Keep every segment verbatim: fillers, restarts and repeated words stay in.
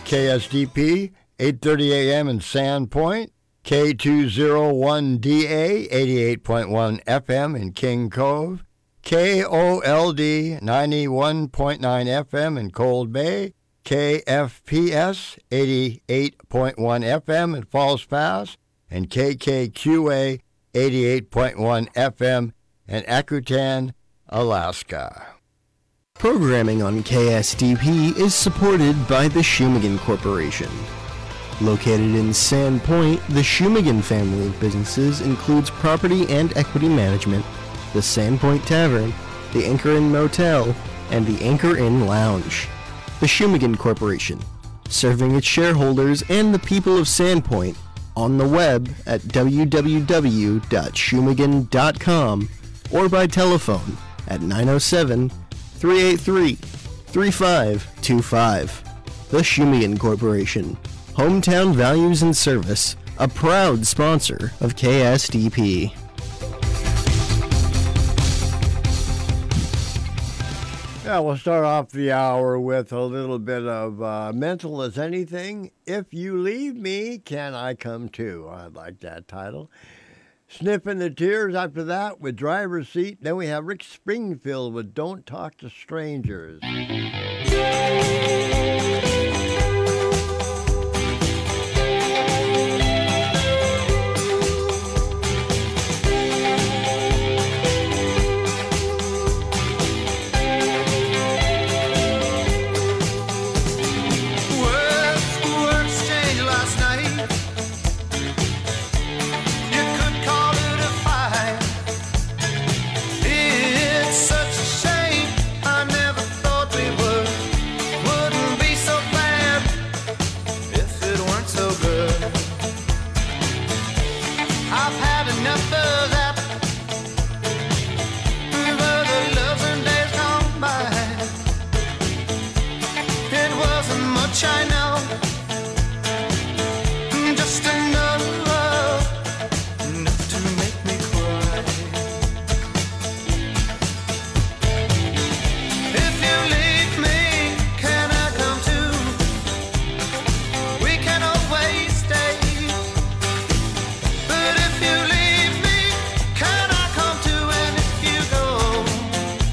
K S D P, eight thirty a.m. in Sandpoint, K two oh one D A, eighty-eight point one F M in King Cove, K O L D, ninety-one point nine F M in Cold Bay, K F P S, eighty-eight point one F M in Falls Pass, and K K Q A, eighty-eight point one F M in Akutan, Alaska. Programming on K S D P is supported by the Shumagan Corporation. Located in Sandpoint, the Shumagan family of businesses includes property and equity management, the Sandpoint Tavern, the Anchor Inn Motel, and the Anchor Inn Lounge. The Shumagan Corporation, serving its shareholders and the people of Sandpoint on the web at w w w dot shumagan dot com or by telephone at nine oh seven, three eight three, three five two five. The Shumagan Corporation, hometown values and service, a proud sponsor of K S D P. Yeah, we'll start off the hour with a little bit of uh, Mental as Anything. If You Leave Me, Can I Come Too? I like that title. Sniffing the Tears after that with Driver's Seat. Then we have Rick Springfield with Don't Talk to Strangers.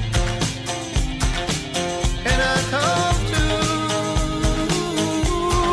Can I come to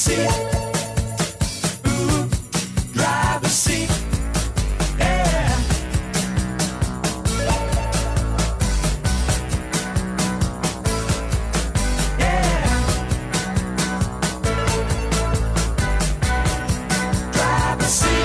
seat. Ooh, driver's seat. Yeah. Yeah. Driver's seat.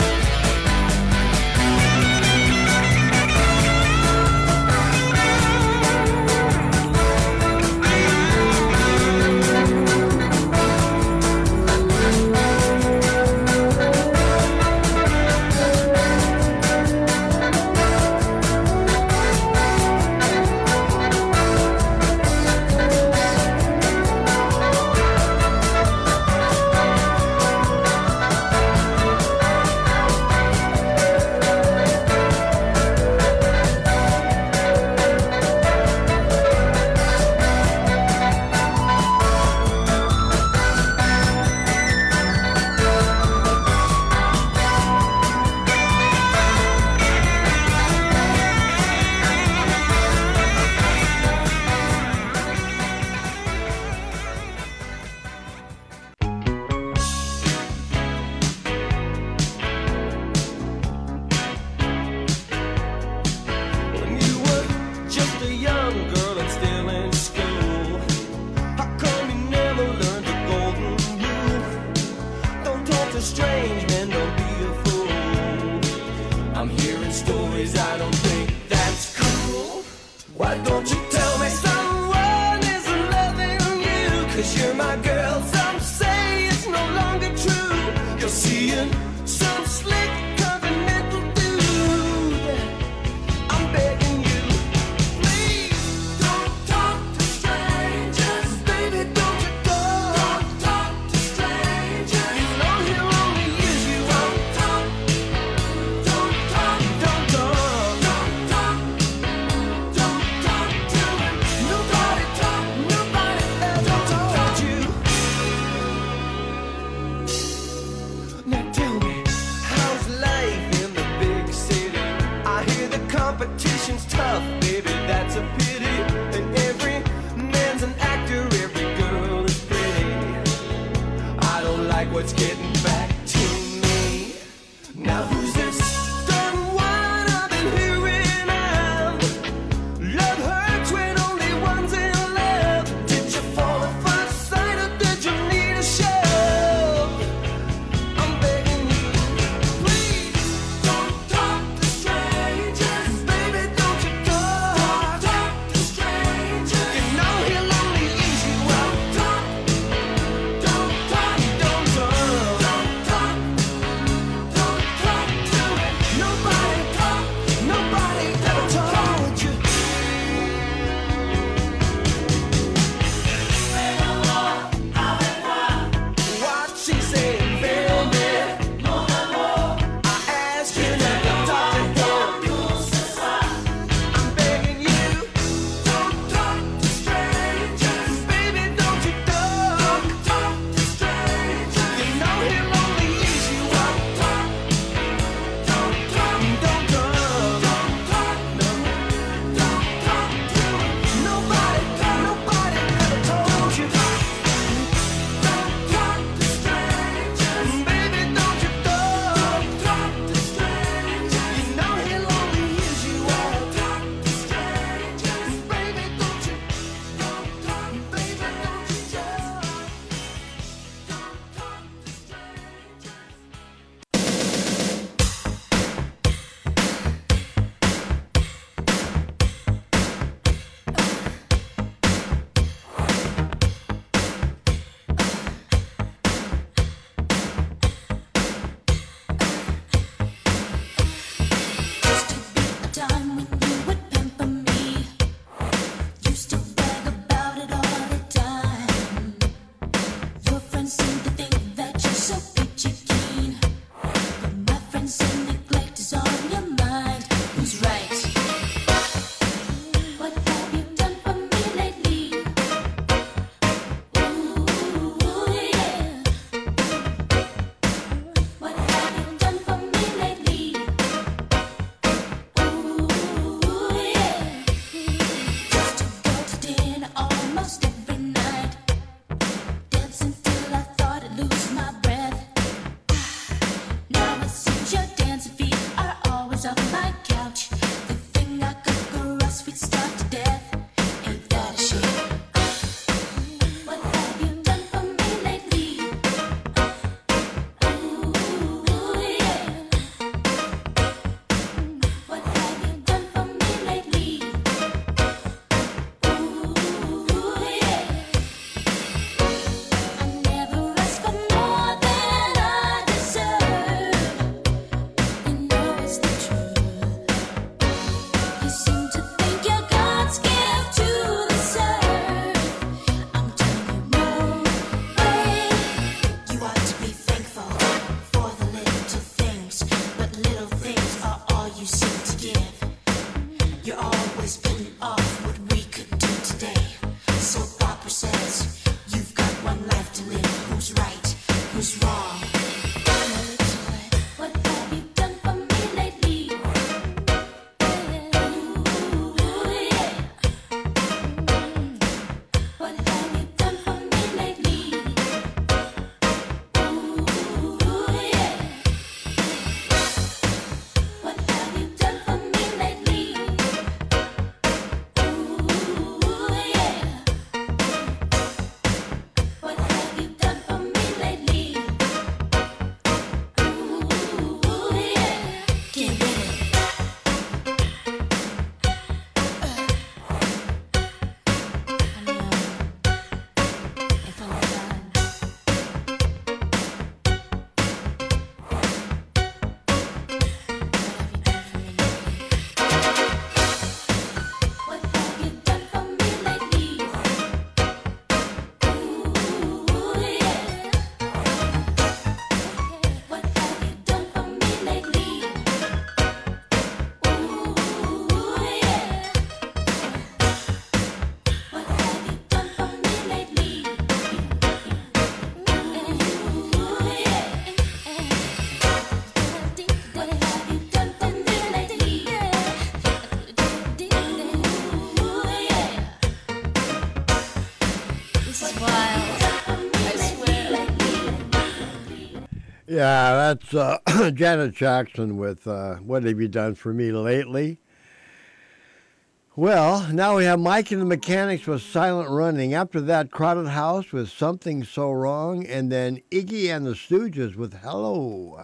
When you were just a young girl and still in school, how come you never learned the golden rule? Don't talk to strange men, don't be a fool. I'm hearing stories, I don't think that's cool. Why don't you tell me someone isn't loving you? Cause you're my girl, some say it's no longer true. You're seeing some slick continental dude. I'm begging you, please don't talk to strangers. Baby, don't you go. Don't talk to strangers. You know he'll only use you. Don't talk. Don't talk. Don't talk. Don't talk. Don't talk to him. Nobody talk. Nobody ever told you. Now tell me, how's life in the big city? I hear the competition's tough, baby, that's a pity. And every man's an actor, every girl is pretty. I don't like what's getting back to me. Now who's this dumb one I've been hearing of? Love hurts when only one's in love. Did you fall at first sight or did you need a shove? I'm begging you, please don't talk to strangers. Baby, don't you go. Don't talk to strangers. You know he'll only use you. Don't talk. Don't talk. Don't talk. Yeah, that's uh, Janet Jackson with uh, What Have You Done For Me Lately? Well, now we have Mike and the Mechanics with Silent Running. After that, Crowded House with Something So Wrong. And then Iggy and the Stooges with Hello.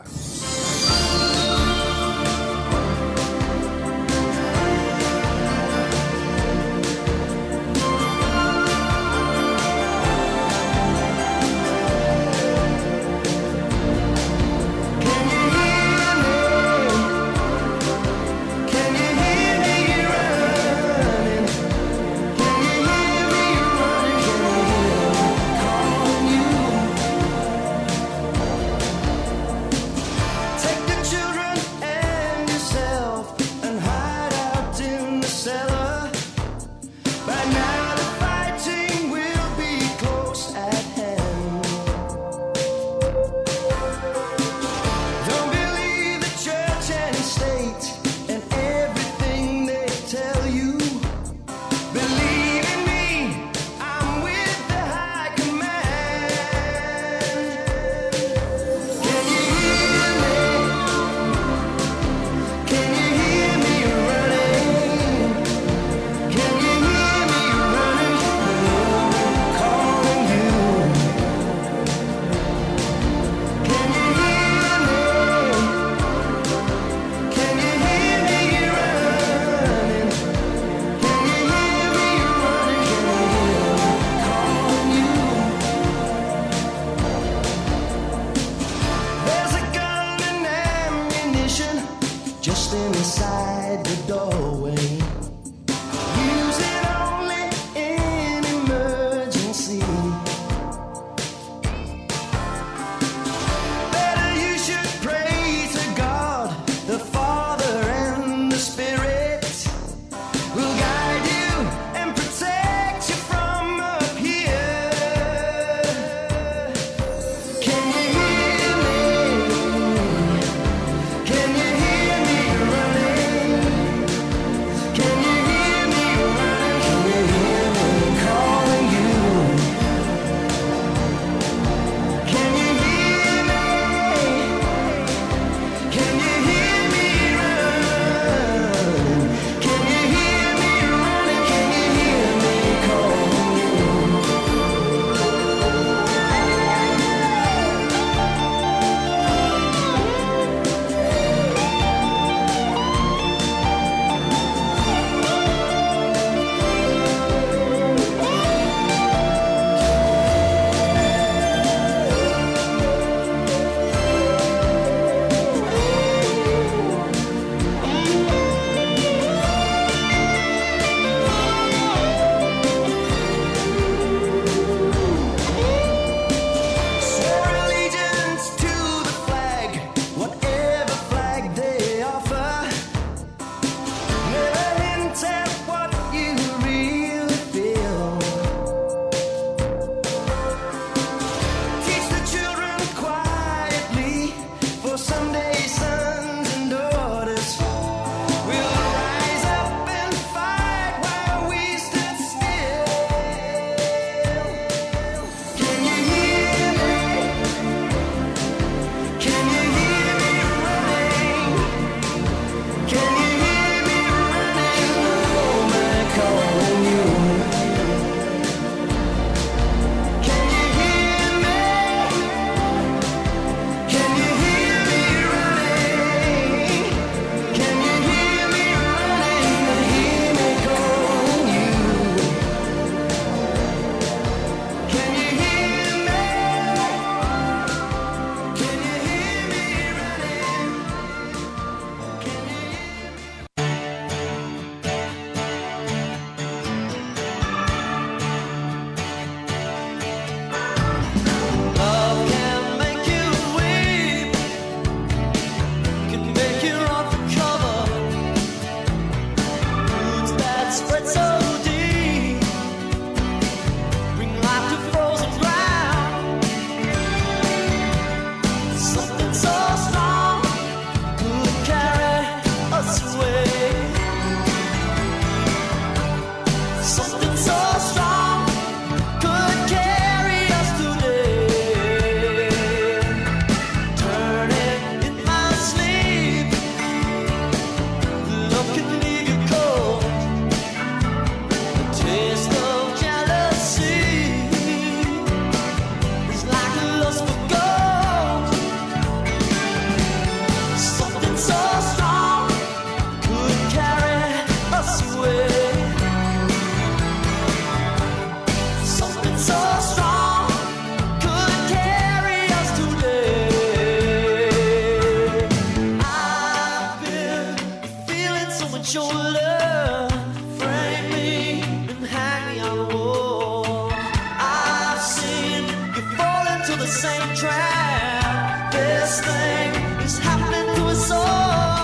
into the same trap. This thing is happening to us all.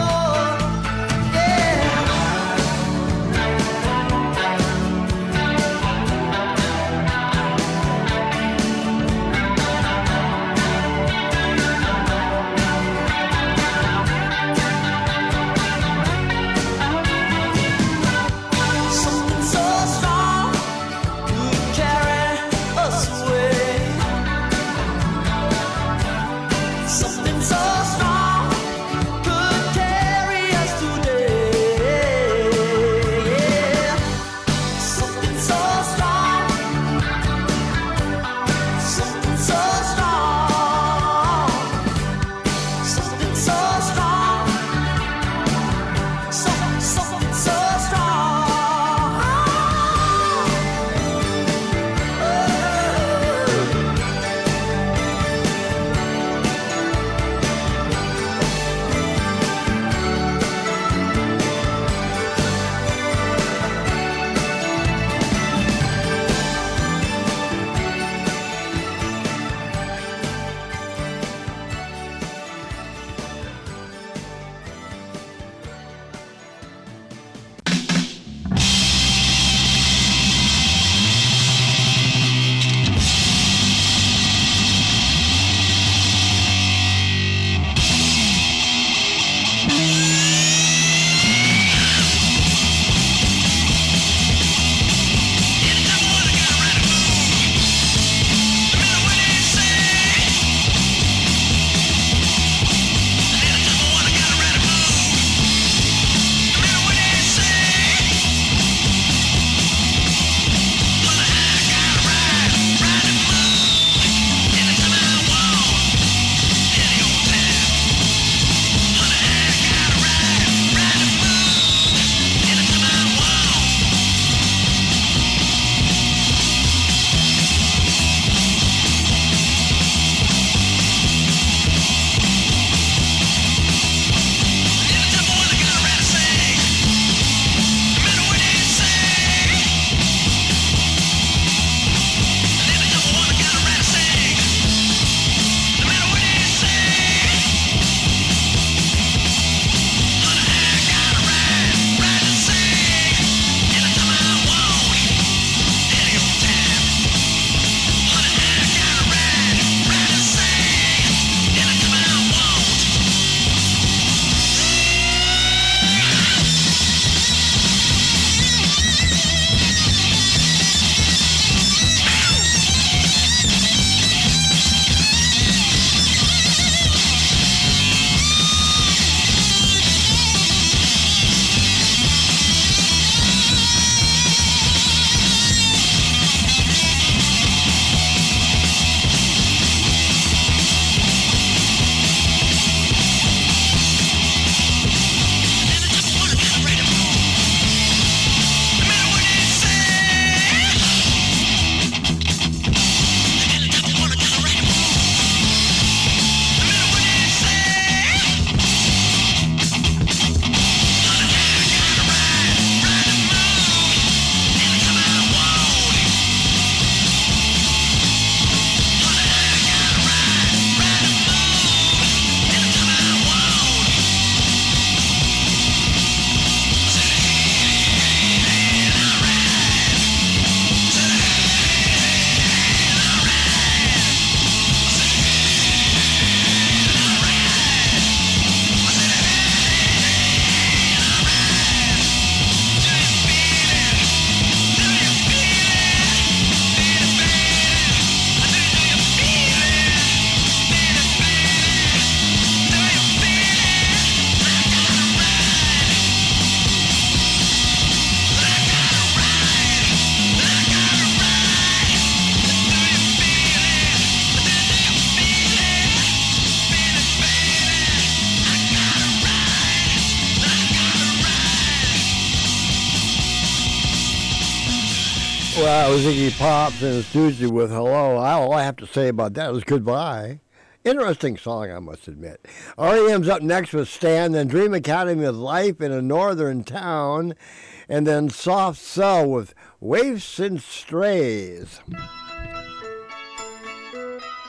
Well, it was Iggy Pop and the Stooges with Hello. All I have to say about that is goodbye. Interesting song, I must admit. R E M's up next with Stan, then Dream Academy with Life in a Northern Town, and then Soft Cell with Waifs and Strays.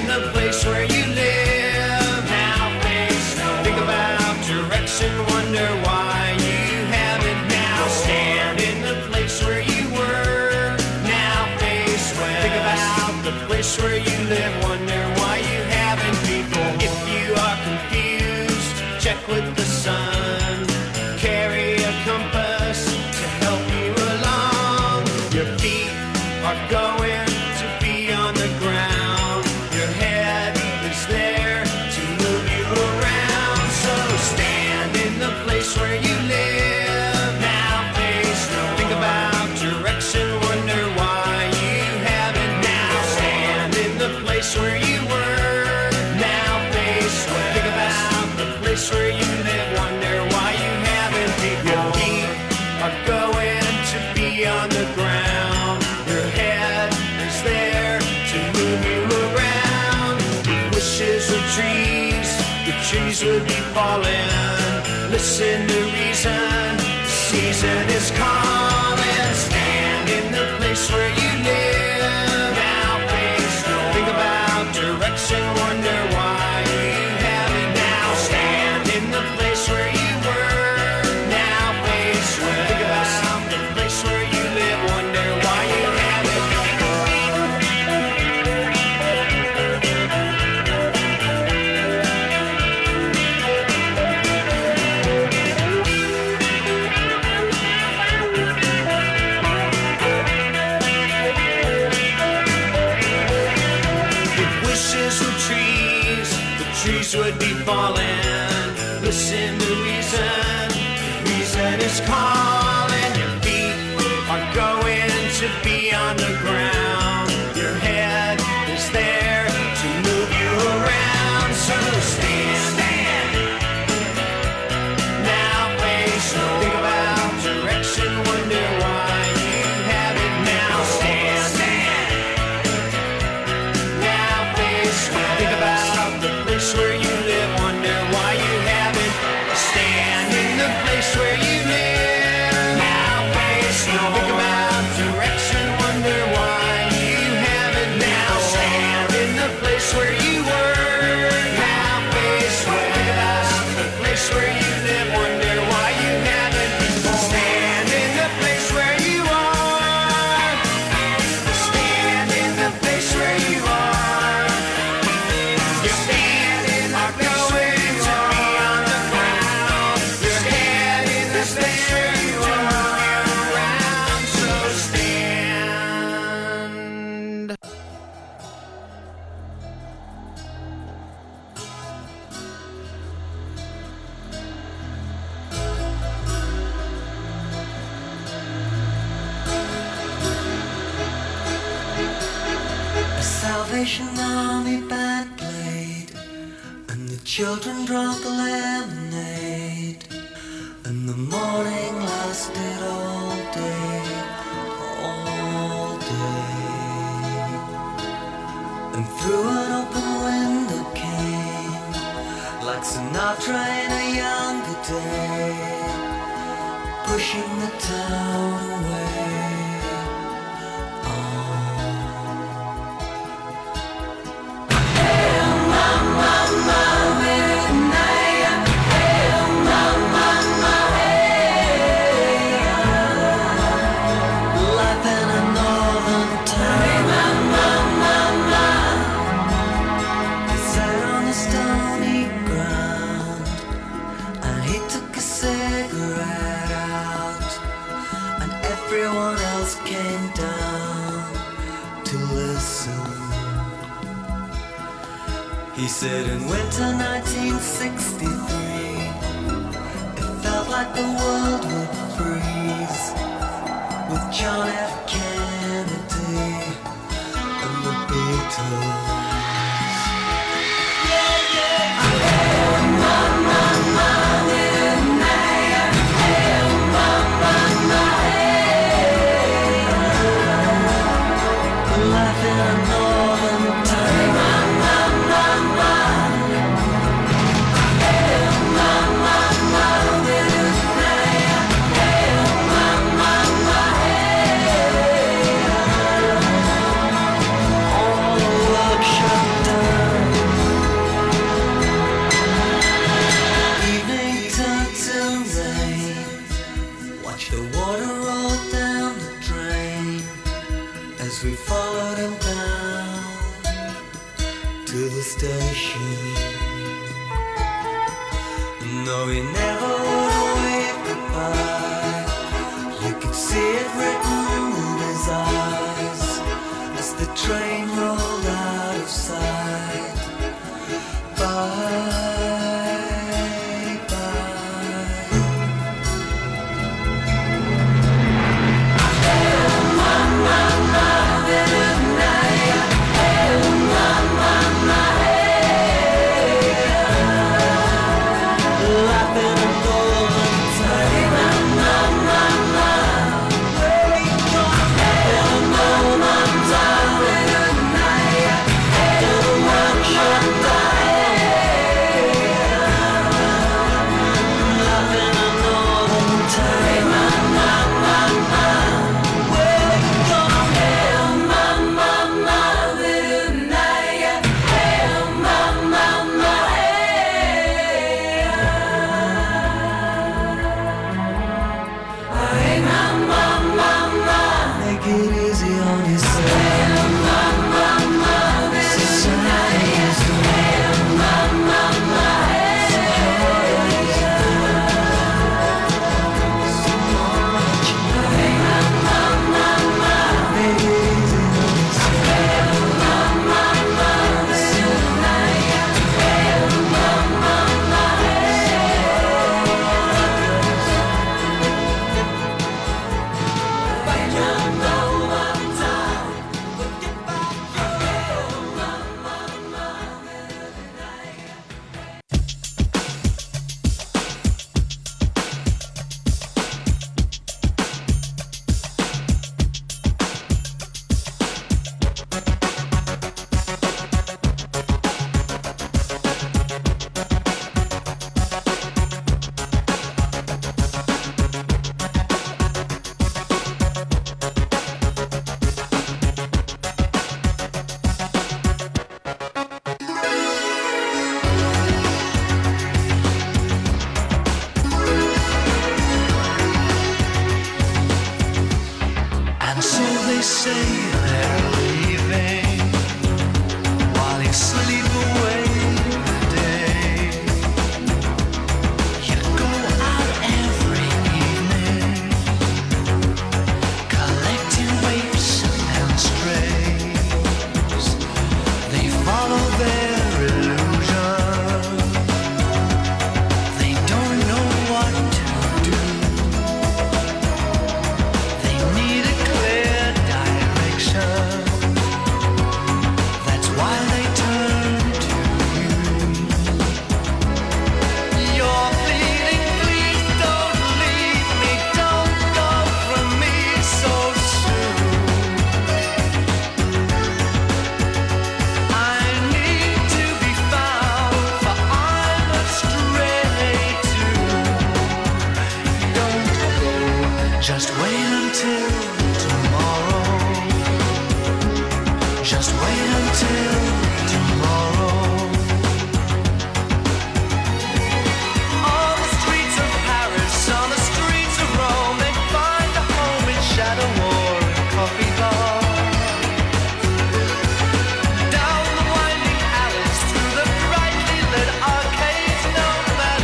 the place where you live. Now face no. Think about direction, wonder why you haven't. Now stand in the place where you were. Now face west. Think about the place where you live, wonder why you haven't before. If you are confused, check with the sun. Carry a compass to help you along. Your feet are going to be on the ground. Your head is there to move you around. So stand in the place where you live. Now face no. Think about direction, wonder why you haven't. Now stand in the place where you were. Now face west. Think about the place where you live, wonder why you haven't. Your feet are going to be on the ground. Your head is there to move you around. If wishes were trees, the trees would be falling. Listen to reason, the season is calling. Stand in the place where you live. Now face no. Think about direction, wonder why you haven't. Now stand in the place where you were. Now face west. Think about the place where you live, wonder why you haven't. If wishes were trees, the trees would be falling. Listen to reason, reason is calling. Your feet are going to be on the ground. Your head is there to move you around. So stand, stand. Now face no. Think about direction, wonder why you haven't. Now stand, stand. Now face no. Think about the place where you live, wonder why you haven't. Stand in the place where you live. Now face no. Think about direction, wonder why you haven't. Now stand in the place where you were. Now face west. Think about the place where you live, wonder why you haven't. Stand in the place where you are. Stand in the place where you are. Your feet are going to be on the ground. Your head is there to move you around. So stand. A Salvation Army band played, and the children drank the lemonade, and the morning lasted all day, all day. And through an open window came, like Sinatra in a younger day, pushing the town away. Life in a northern town. He sat on the stony ground, and he took a cigarette out, and everyone else came down to listen. He said in winter nineteen sixty-three, it felt like the world would freeze, with John F. Kennedy and the Beatles. Life in a northern town. All the Yes, we followed him down to the station. No, he never would wave goodbye. You could see it written in his eyes as the train rolled out of sight. Bye.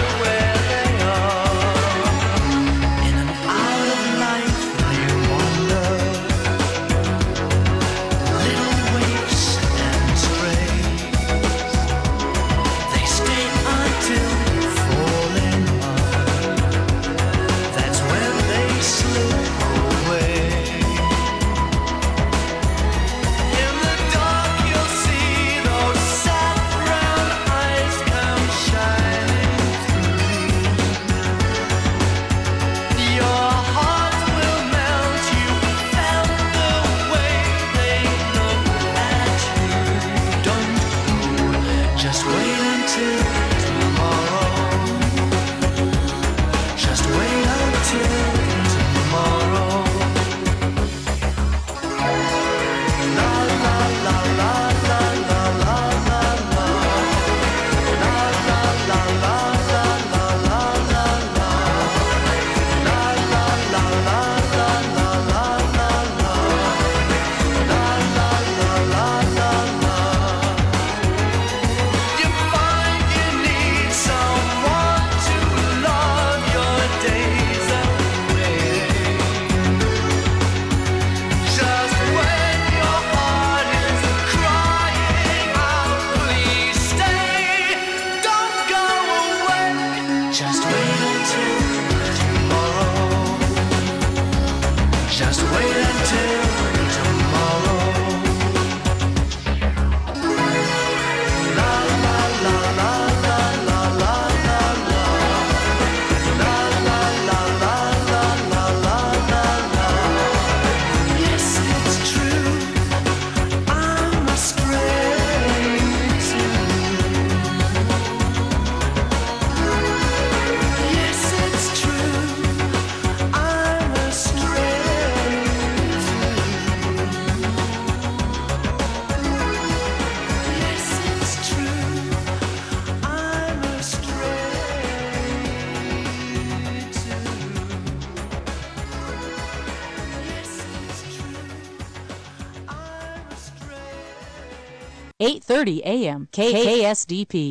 Wonder Just wait until tomorrow. La la la la la la la la la. La la la la la la la la la. Yes, it's true. I'm a stray too. Yes, it's true. I'm a stray too. Yes, it's true. I'm a stray too. Yes, it's true. I'm a stray. eight thirty a m K K S D P.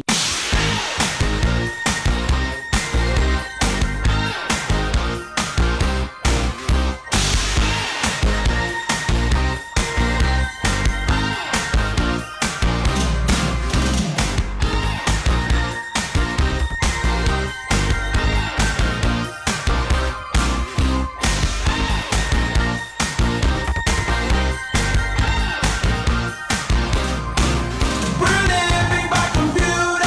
We're living by computer.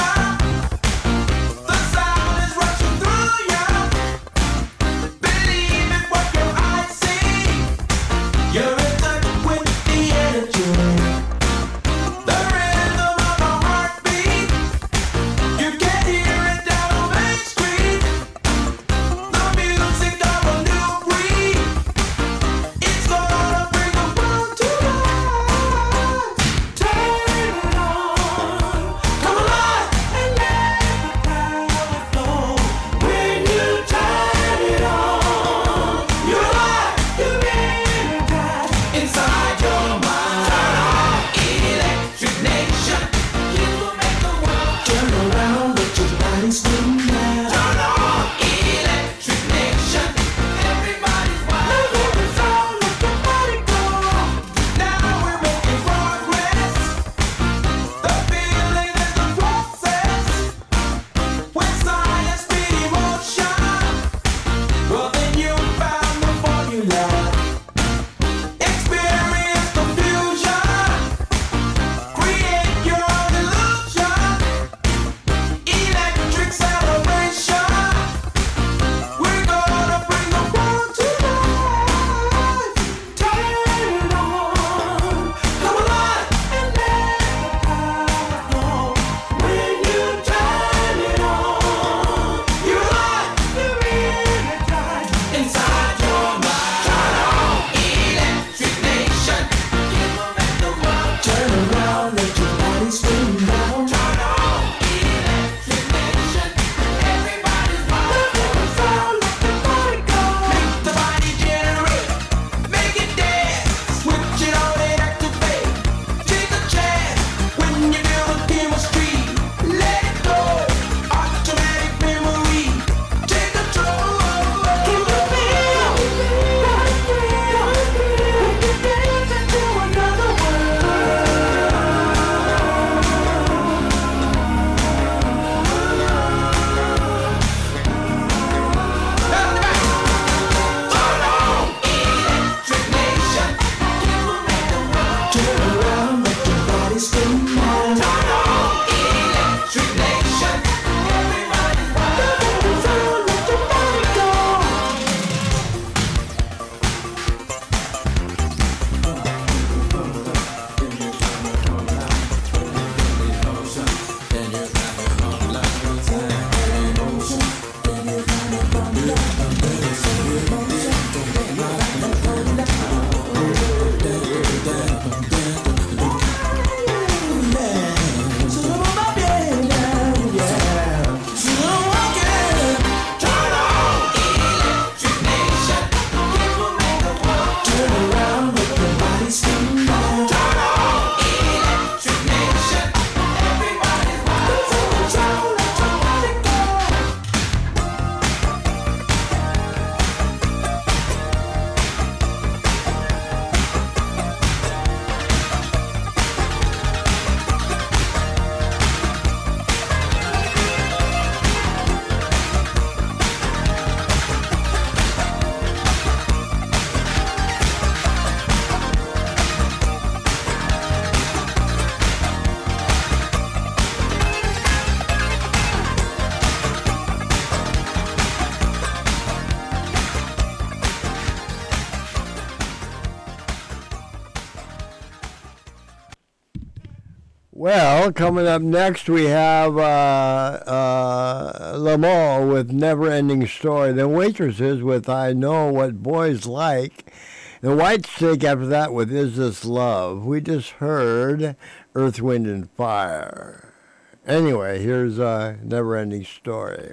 Well, coming up next, we have uh, uh, Lamont with Never Ending Story. Then Waitresses with I Know What Boys Like. And White Snake after that with Is This Love. We just heard Earth, Wind, and Fire. Anyway, here's uh, Never Ending Story.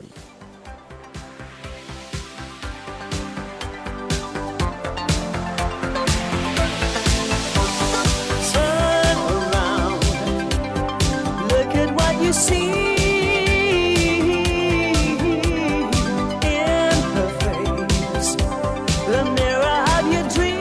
Turn around, look at what you see in her face, the mirror of your dream.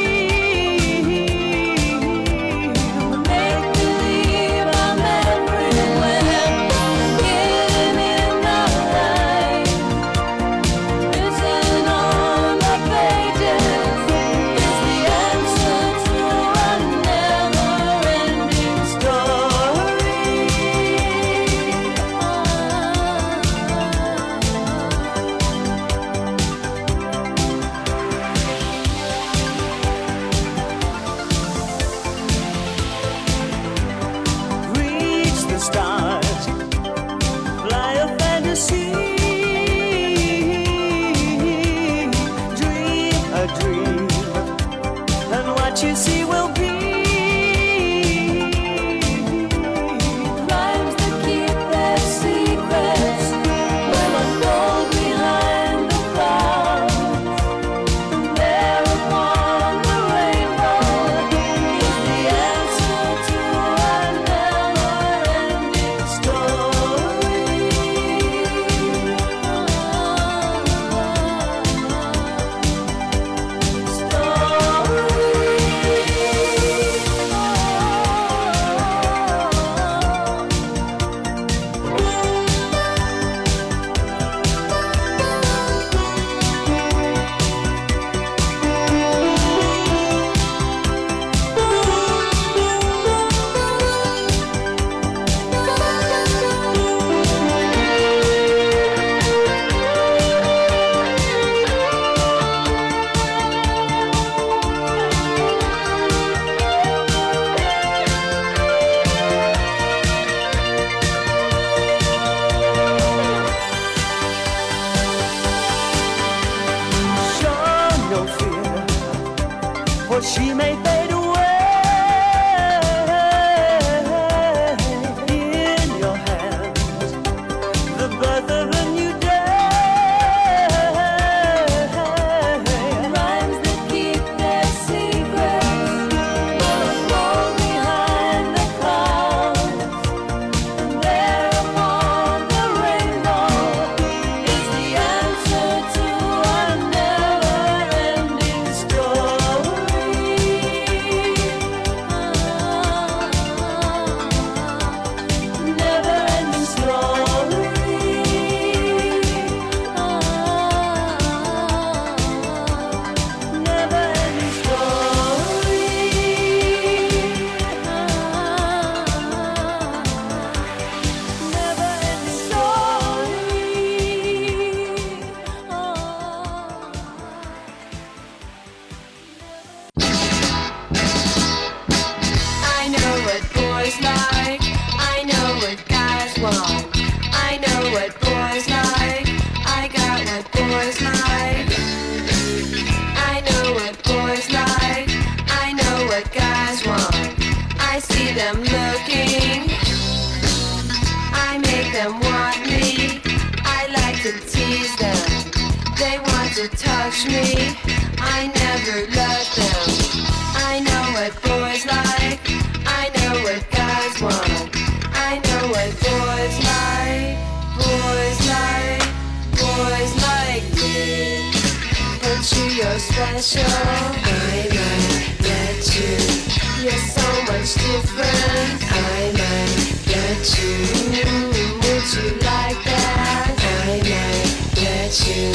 Make believe I'm everywhere, getting in the light. Written on the pages is the answer to a never-ending story. Reach the stars, fly a fantasy, dream a dream, and what you see will be. Rhymes that keep their secrets will unfold behind the clouds. There upon the rainbow is the answer to a never-ending Show no fear, for she may fade away. In your hands, the birth of a new day. Rhymes that keep their secrets will unfold behind the clouds. And there upon the rainbow is the answer to a never-ending story. Never-ending story. Never-ending story. Never-ending I know what boys like. I know what guys want. I know what boys like. I got what boys like. I know what boys like. I know what guys want. I see them looking. I make them want me. I like to tease them. They want to touch me. I never let them. I know what boys like. I know what guys want. I know what boys like. Boys like. Boys like me. But you, you're special. I might get you. You're so much different. I might get you. Would you like that? I might get you.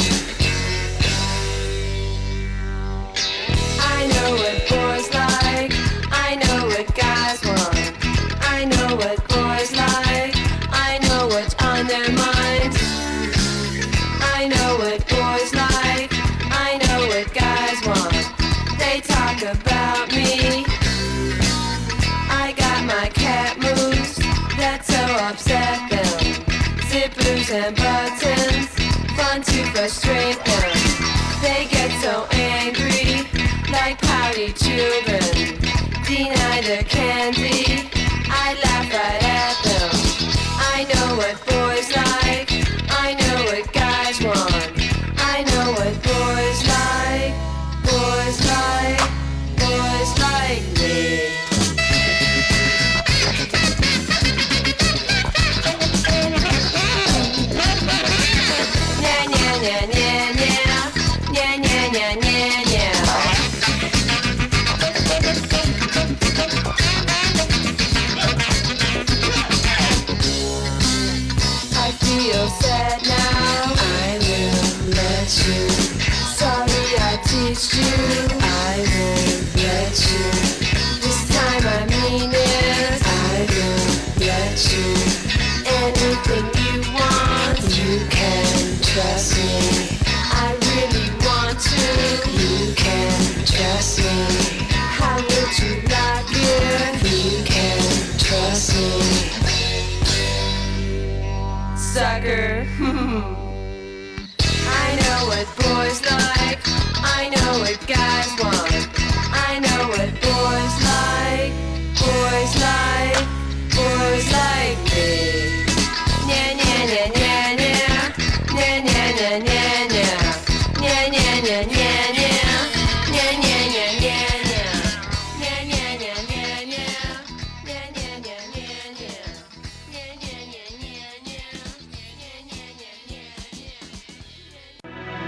I know what boys like. I know what guys want. I know what boys like. I know what's on their minds. I know what boys like. I know what guys want. They talk about me. I got my cat moves. buttons and buttons, fun to frustrate them. They get so angry, like pouty children. Deny their candy, I laugh right at them. I know what boys like, I know what guys want. I know what boys like, boys like, boys like me. Nya nya nya nya nya, nya nya nya nya nya. I feel sad now. I will let you. Sorry I teased you. I won't let you. This time I mean it. I will let you. Anything you want, you can trust me. I really want to. You can trust me. How would you like it? You can trust me. Sucker. I know what boys like. I know what guys want. I know what boys like. Boys like. Boys like me. Nya nya nya nya nya. Nya nya nya nya nya. Nya nya nya nya nya. Nya nya nya nya nya. Nya nya nya nya nya. Nya nya nya nya nya. Nya nya nya nya nya. Nya nya nya nya nya.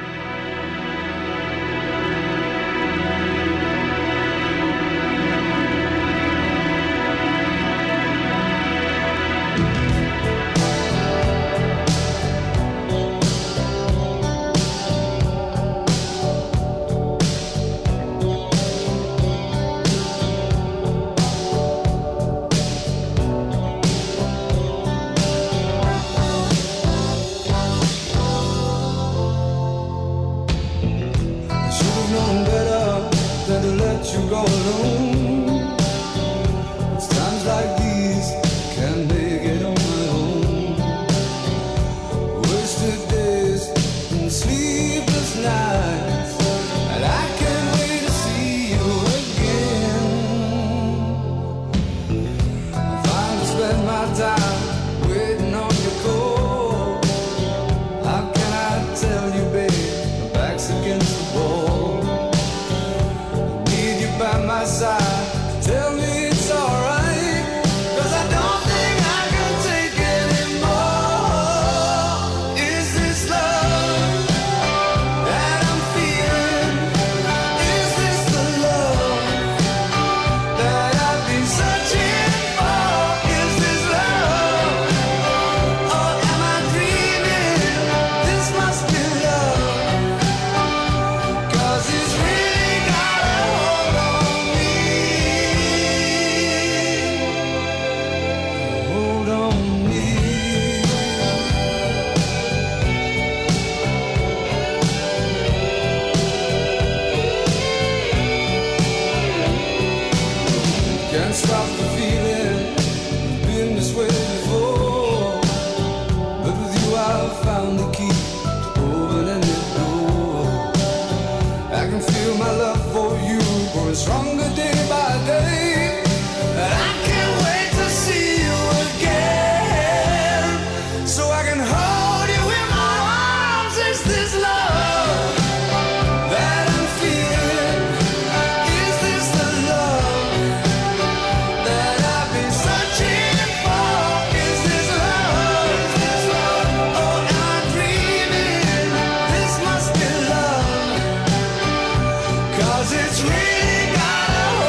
I should have known better than to let you go alone. It's times like these can't make it on my own. Wasted days and sleepless nights, and I can't wait to see you again. I finally spent my time waiting on your call. How can I tell you, babe? My back's against the wall. Need you by my side. Tell me it's alright. 'Cause I don't think I can take anymore. Is this love that I'm feeling? Is this the love that I've been searching for? Is this love? Or am I dreaming? This must be love. 'Cause it's really got a hold on me. Hold on me. Can't stop the feeling. You've been this way before. But with you I've found the key to open any door. I can feel my love for you growing stronger day by day. And I can't wait to see you again, so I can hold you in my arms. Is this love that I'm feeling? Is this the love that I've been searching for? Is this love? Is this love? Or am I dreaming? This must be love. 'Cause it's really got a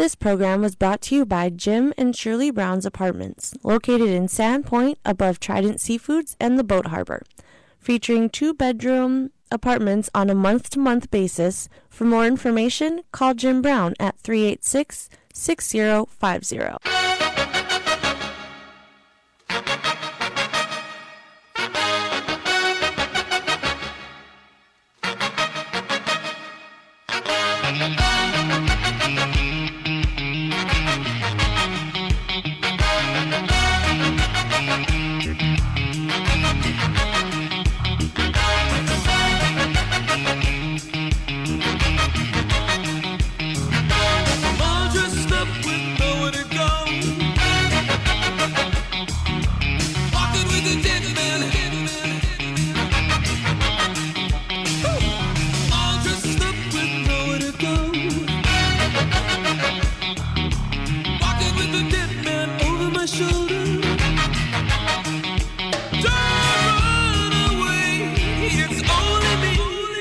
This program was brought to you by Jim and Shirley Brown's Apartments, located in Sandpoint above Trident Seafoods and the Boat Harbor, featuring two-bedroom apartments on a month-to-month basis. For more information, call Jim Brown at three eight six, six zero five zero. All dressed up with nowhere to go. Walking with a dead man. All dressed up with nowhere to go. Walking with a dead man over my shoulder. Don't run away. It's only me.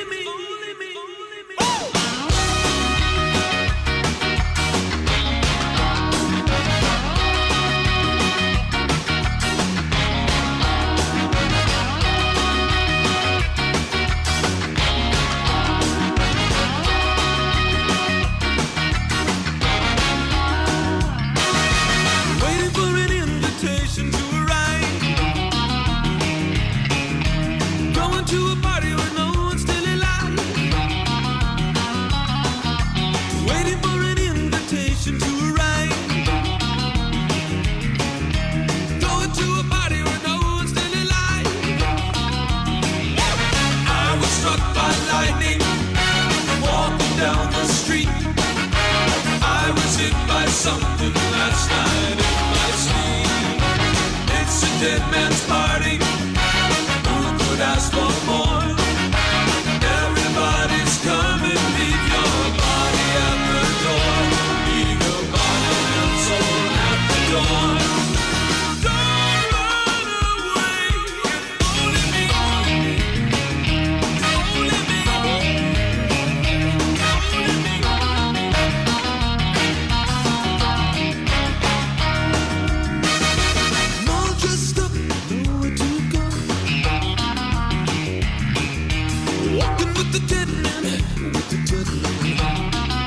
Waiting for an invitation to arrive. Going to a party where no one's still alive. Waiting for an invitation to arrive. Going to a party where no one's still alive. I was struck by lightning, walking down the street. I was hit by something last night in my sleep. It's a dead man's party. Who could ask for more? Everybody's coming, leave your body at the door. Leave your body and soul at the door. Don't run away. It's only me. Only me. Only me. All dressed up, nowhere to go. Walking with the dead man, with the dead man.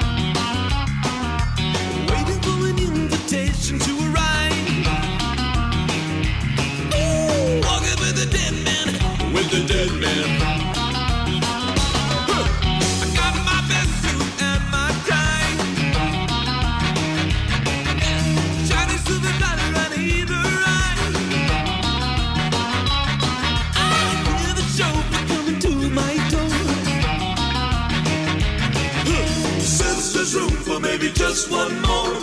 Waiting for an invitation to arrive. Ooh, walking with the dead man, with the dead man. Huh. I got my best suit and my tie. Shiny silver glitter on either eye. I hear the chauffeur coming to my door. Huh. Since there's room for maybe just one more.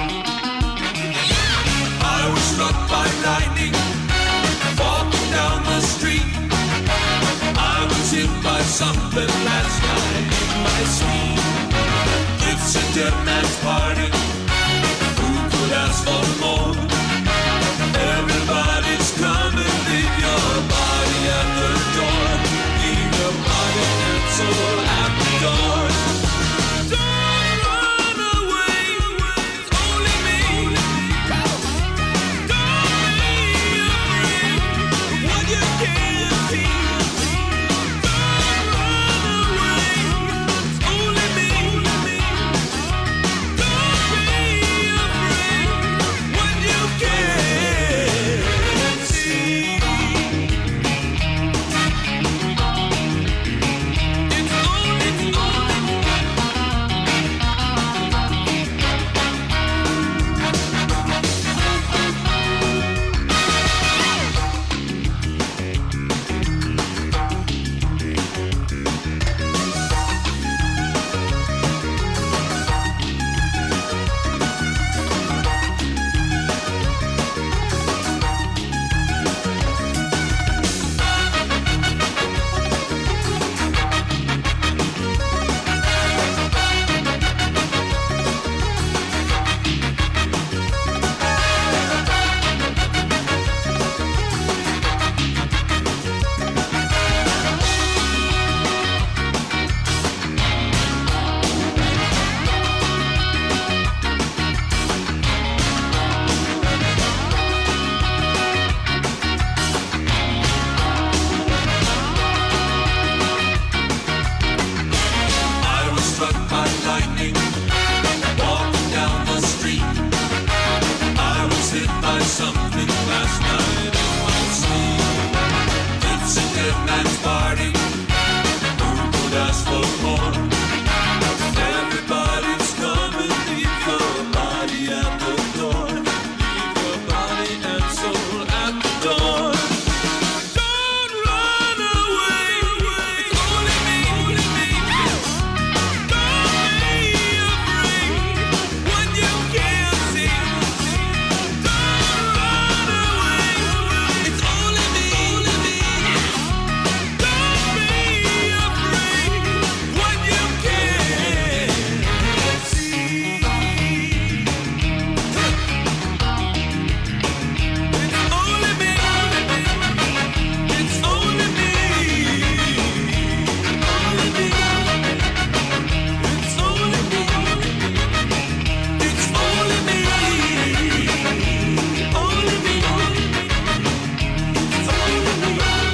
I was struck by lightning, walking down the street. I was hit by something last night in my sleep. It's a dead man's party. Who could ask for more? Everybody's coming, leave your body at the door. Leave your body and soul at the door. Don't run away. It's only me. Don't be afraid of what you can't see. Don't run away. It's only me. man's party. Who could ask for more? Everybody's coming, leave your body at the door. Leave your body and soul at the door. Don't run away, it's only me. Don't be afraid what you can't see. Don't run away, it's only me. Don't be afraid what you can't see. It's only me. It's only me. Only me. It's only me. It's only me. Only me. It's only me.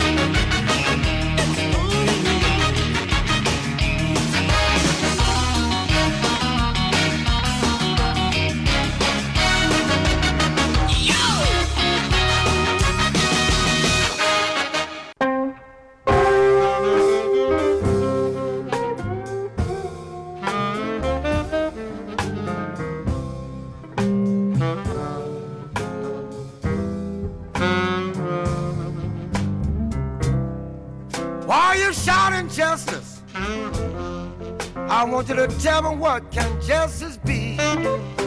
Why are you shouting justice? I want you to tell me, what can justice be?